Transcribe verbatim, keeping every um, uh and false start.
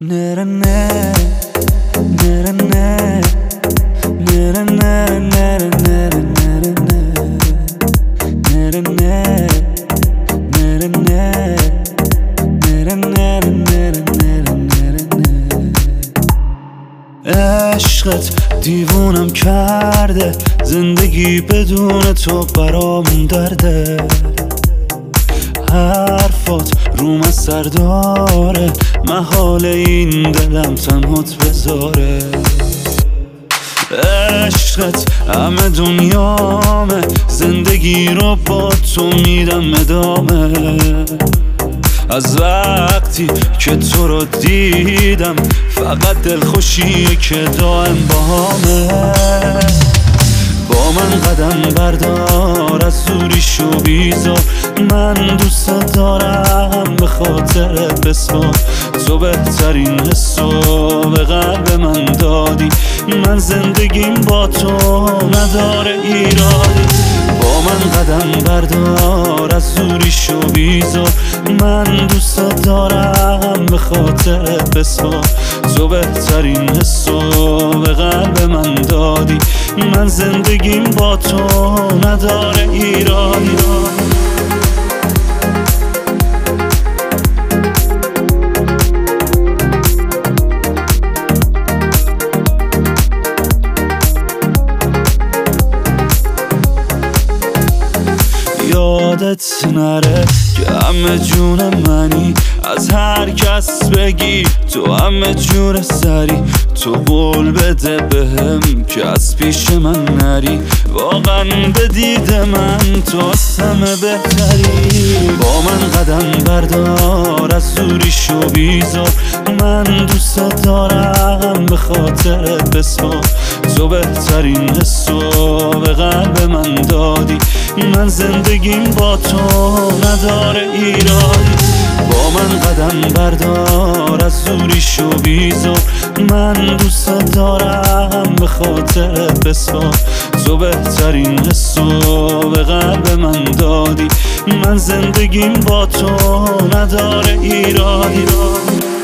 Nere ne, nere ne, nere ne, nere nere nere ne, nere ne, nere ne, nere nere nere nere nere ne. عشقت دیوونم کرده، زندگی بدون تو برام درده، حرفات روم از سر داره، محال این دلم تنهات بذاره. عشقت همه دنیامه، زندگی رو با تو میدم ادامه. از وقتی که تو رو دیدم فقط دلخوشیه که دائم باهامه. با من قدم بردار، از زوریش و بیزار، من دوست دارم به خاطر بسپار. تو بهترین حسو به قلب من دادی، من زندگیم با تو نداره ایرادی. با من قدم بردار، از زوریش و بیزار، من دوست دارم به خاطر بسپار. تو بهترین حسو به قلب من دادی، من زندگیم با تو نداره ایرادی. یادت نره که همه جون منی، از هر کس بگی تو همه جور سری. تو قول بده بهم که از پیش من نری، واقعا به دید من تو از همه بهتری. با من قدم بردار، از زوریش و بیزار، من دوست دارم به خاطر بسپار. تو بهترین حسو به قلب من دادی، من زندگیم با تو نداره ایرادی. با من قدم بردار، از زوریش و بیزار، من دوست دارم به خاطر بسپار. تو بهترین حسو به قلب من دادی، من زندگیم با تو نداره ایرادی.